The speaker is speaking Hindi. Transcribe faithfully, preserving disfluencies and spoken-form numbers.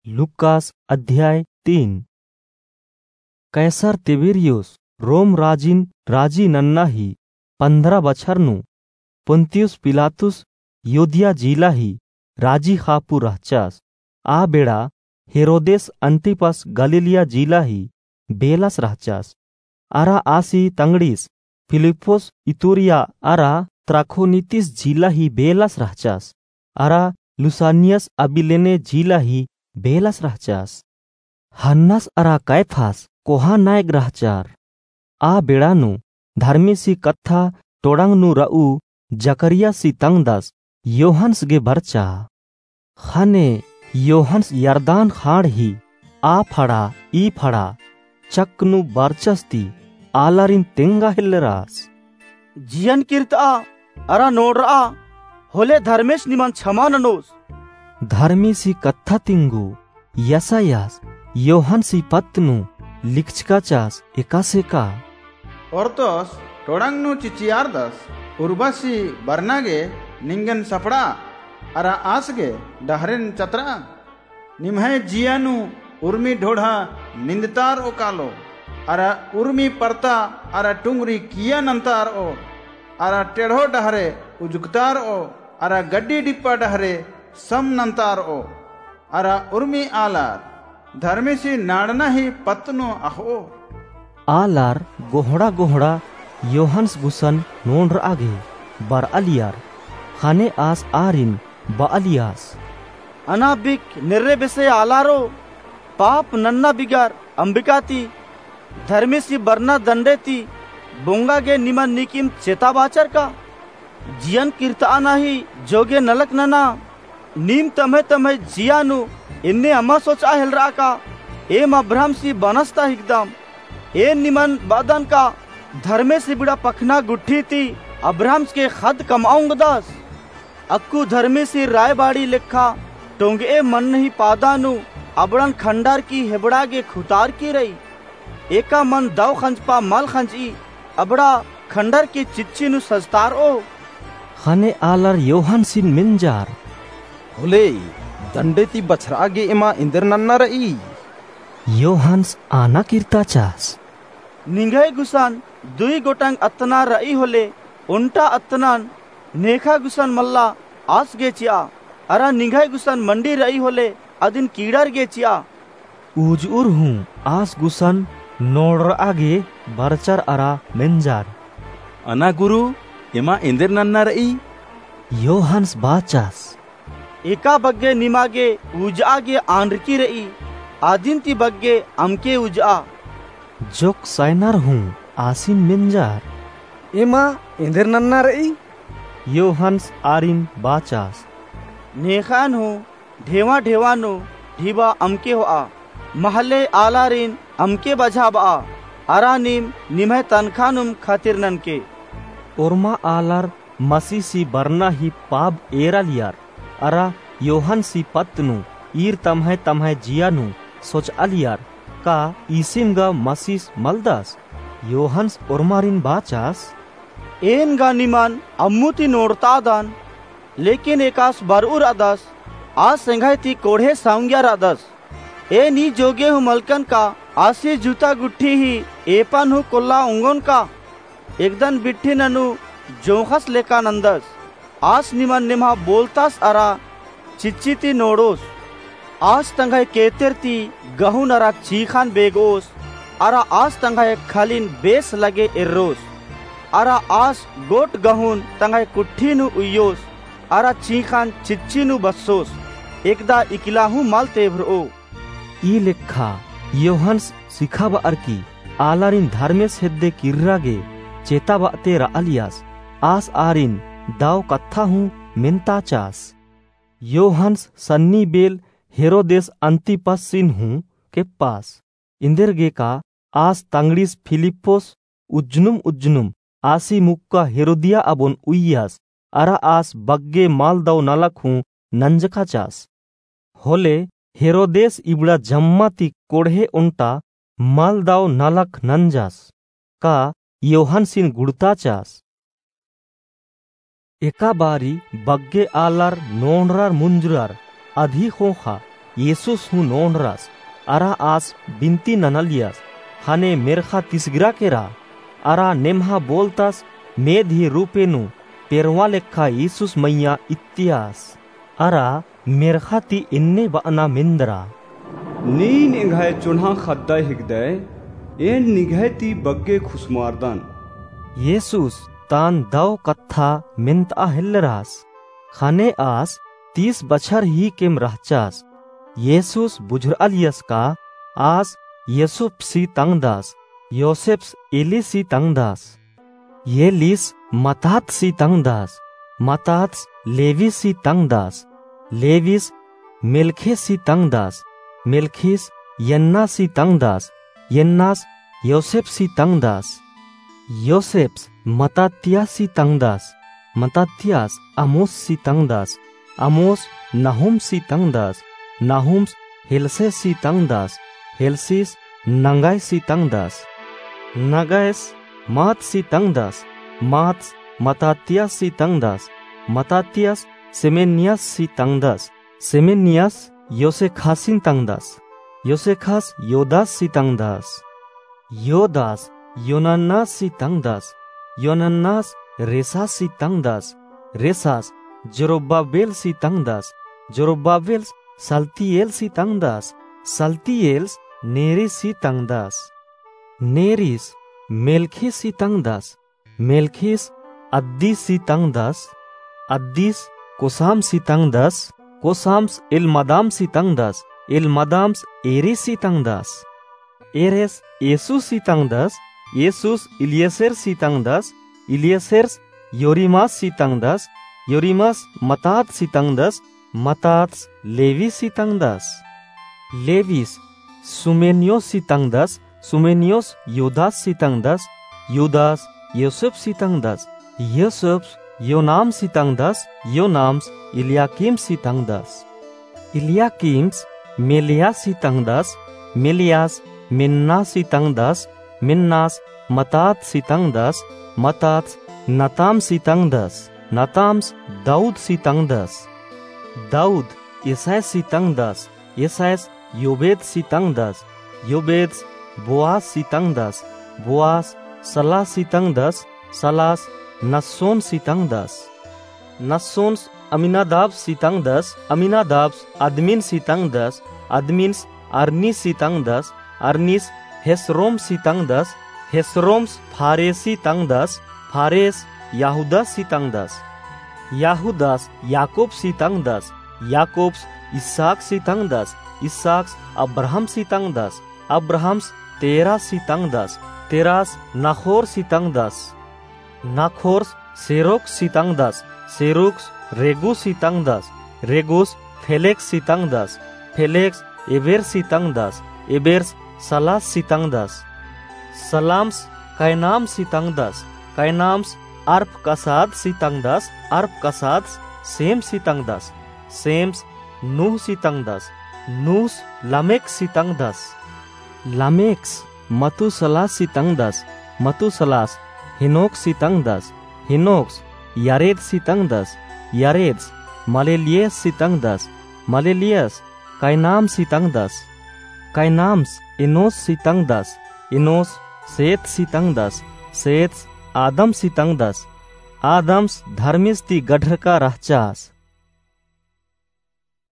लुकास अध्याय तीन। कैसर तिबिरियुस रोम राजीन राजी नन्ना ही पंद्रह बछरनु पुंतियुस पिलातुस योदिया जिला ही राजी खापू रहचास। आ बेड़ा हेरोदेस अंतिपस गलीलिया जिला ही बेलस रहचास। अरा आसी तंगड़ीस फिलिपोस इतुरिया अरा त्राखोनितिस जिला ही बेलस रहचास। अरा लुसानियस अबिलेने जिला ही बेलस रहचास। हन्नस अरा कैफास कोहा नायक रहचार। आ बेड़ानु धर्मी सी कत्था टोड़ंगनु रऊ जकरिया सी तंगदस योहन्स गे बरचा। खाने योहन्स यरदान खाड़ ही आ फड़ा ई फड़ा चक्नु बरचस्ती आलारिन तेंगा हिल्लरास। जियन कीर्ता अरा नोडरा होले धर्मेश निमन क्षमा ननोस। धर्मी सी कत्था तिंगु यसायास योहन सी पत्नु लिखचकाचास एकासेका। ओर्तोस टोड़ंगनु चिचियारदस उर्बसी बरनागे निंगन सपड़ा अरा आसगे डहरेन चतरा निम्हे जियानु उर्मी ढोढ़ा निंदतार ओकालो अरा उर्मी परता अरा टुंगरी किया नंतार ओ अरा टेढ़ो डहरे उजुकतार ओ अरा गड्डी डिप्पा डहरे सम नंतार ओ अरा उर्मी आलार धर्मी सी नाड़ना ही पत्नो अहो। आलार गोहड़ा गोहड़ा योहन्स गुसन नोंड्र आगे बर अलियार खाने आस आरिन बालियास। अनाबिक निर्रे बेसे आलारो पाप नन्ना बिगार अंबिकाती धर्मी सी बरना दंडेती बोंगा गे निमन निकिम चेता बाचर का जियन कीर्ताना ही जोगे नलक नना नीम तमहे तमहे जियानु इन्ने अम्मा सोचा हिलरा का एम अब्राहम सी बनस्ता एकदम ए निमन बादन का धर्मे से बिड़ा पखना गुट्ठी थी अब्राहम के खद कमाऊंग दस अक्कू धर्मे से रायबाड़ी लिखा टोंगे मन नहीं पादानु अबड़न खंडार की हेबड़ा गे खुतार की रही एका मन दाव खंजपा मल खंजी अबड़ा खंडर की चिच्ची नु सस्तार ओ। खाने आलर योहन सिन मिंजार होले दंडेती बछरागे एमा इंदर नन्ना रई योहन्स आना कीर्ता चास। निंगाई गुसान दुई गोटंग अतना रई होले उन्टा अतनान नेखा गुसान मल्ला आस गे चिया अरा निंगाई गुसान मंडी रई होले अदिन कीड़र गे चिया। उजउर हूँ आस गुसन नोड़ आगे बरचर अरा मेंजार अना गुरु एमा इंदर नन्ना रई योहन्स बाचास। एका बग्गे निमागे उजागे आंरकी रई आदिंती बग्गे अमके उजा जोक साइनर हूँ आसिन मिंजार एमा इंदर नन्ना रई योहन्स आरिन बाचास। नेखान हूँ ढेवा ढेवानो ढीबा अमके हो आ महले आलारिन अमके बजाबा अरा नीम निमह तनखानुम खातिर ननके ओरमा आलार मसी सी बरना ही पाब एरा लियार अरा योहन सी पत्नु ईर तमहे तमहे जियानु सोच अलियार का इसिम गा मसीस मलदास योहन्स ओरमारिन बाचास। एन गा निमान अम्मुती नोड़ता दान लेकिन एकास बरउर अदस आज संघायती कोढ़े साउंग्यार अदस ए नी जोगे हूँ मलकन का आसी जूता गुट्ठी ही एपन हूँ कोल्ला उंगन का एकदन बिट्ठी ननु जोखस लेका नंदस आस निमन निमा बोलतास अरा चिच्चीती नोडोस आस तंगाय केतेरती गहू नरा चीखान बेगोस अरा आस तंगाय खालिन बेस लगे इर्रोस अरा आस गोट गहून तंगाय कुट्ठी नु उयोस अरा चीखान चिच्ची नु बसोस एकदा इकिलाहू माल तेभरो। ई लेखा योहन्स सिखाबा अर्की आलारिन धर्मेस हेद्दे किर्रागे चेता बाते रा अलियास आस आरिन दाव कत्था हूँ मिनता चास। योहन्स सन्नी बेल हेरोदेस अंतिपस सिन हूँ के पास इंदिरगे का आस तंगड़ीस फिलिपोस उज्जुनुम उज्जुनुम आसी मुक्का हेरोदिया अबोन उइयास अरा आस बग्गे माल दाव नलक हूँ नंजका चास। होले हेरोदेस इबड़ा जम्माती कोढ़े उन्टा माल दाव नलक नंजास का योहन सिन गुड़ता चास। एका बारी बग्गे आलार नोनरार मुंजरार अधि खोखा येसुस हूँ नोंडरास अरा आस बिनती ननलियस हने मेरखा तिसगिरा केरा अरा नेमहा बोलतास मेधी रूपेनु पेरवा लेखा येसुस मैया इत्यास अरा मेरखा ती इन्ने बना मिंदरा नीन इंघाय चुन्हा खद्दा हिगदय एन निघायती बग्गे खुसमारदन येसुस तान दाव कत्था मिंत अहिलरास खाने आस तीस बछर ही केम रहचास येसुस बुझरअलियस का आस यसुप सी तंगदास योसेप्स एली सी तंगदास ये लिस मतात सी तंगदास मतात्स लेवी सी तंगदास लेविस मिल्खे सी तंगदास मिल्खिस यन्ना सी तंगदास यन्नास योसेप सी तंगदास योसेप्स मतात्यास सी तंगदास मतात्यास अमोस सी तंगदास अमोस नहुम सी तंगदास नहुम्स हिलसे सी तंगदास हिलसिस नंगाई सी तंगदास नगाइस मात सी तंगदास मात्स मतात्यास सी तंगदास मतात्यास सेमेनियास सी तंगदास सेमेनियास योसेखासिन तंगदास योसेखास योदास सी तंगदास योदास योनन्नास सी तंगदास योनन्नास रेसास सी तंगदास रेसास जरुब्बाबेल सी तंगदास जरुब्बाबेल्स सल्तियेल सी तंगदास सल्तियेल्स नेरी सी तंगदास नेरिस मेल्खी सी तंगदास मेल्खिस अद्दी सी तंगदास अद्दीस कोसाम सी तंगदास कोसाम्स इल्मदाम सी तंगदास इल्मदाम्स एरी सी तंगदास एरेस येसुस सी तंगदास येसुस इलियसेर सी तंगदास इलियसेर्स योरिमास सी तंगदास योरिमास मतात सी तंगदास मतात्स लेवी सी तंगदास लेविस सुमेनियोस सी तंगदास सुमेनियोस योदास सी तंगदास योदास योसेफ सी तंगदास योसेफ योनाम सी तंगदास योनाम्स इलियाकीम सी तंगदास इलियाकीम्स मेलिया सी तंगदास मेलियास मिन्ना सी तंगदास मिन्नास मतात सी तंगदास मतात्स नताम सी तंगदास नताम्स दाऊद सी तंगदास दाऊद यसाय सी तंगदास यसायस योबेद सी तंगदास योबेद्स बोआस सी तंगदास बोआस सला सी तंगदास सलास नस्सोन सी तंगदास नस्सोन्स अमीनादाब सी तंगदास अमीनादाब्स अदमिन सी तंगदास अदमिन्स अरनीस सी तंगदास अरनीस हेस्रोम सी तंगदास हेस्रोम्स फारेसी तंगदास फारेस याहुदा सी तंगदास याहुदास याकूब सी तंगदास याकूब्स इसाक सी तंगदास इसाक्स अब्राहम सी तंगदास अब्राहम्स तेरा सी तंगदास तेरास नाखोर सी तंगदास नाखोर्स सेरोक सी तंगदास सेरुक्स रेगु सी तंगदास रेगुस फेलेक्स सी तंगदास फेलेक्स एबेर सी तंगदास एबेर्स सलास सी तंगदास सलाम्स कैनाम सी तंगदास कैनाम्स अर्प कसाद सी तंगदास अर्प कसाद सेम सी तंगदास सेम्स नूह सी तंगदास नूस लमेक सी तंगदास लमेक्स मतुसलास सी तंगदास मतुसलास हिनोक सी तंगदास हिनोक्स यारेद सी तंगदास यारेद्स मलेलियस सी तंगदास मलेलियस कैनाम सी तंगदास कैनाम्स इनोस सी तंगदास इनोस सेत सी तंगदास सेत्स आदम सी तंगदास आदम्स धर्मिस ती गढ़ का रहचास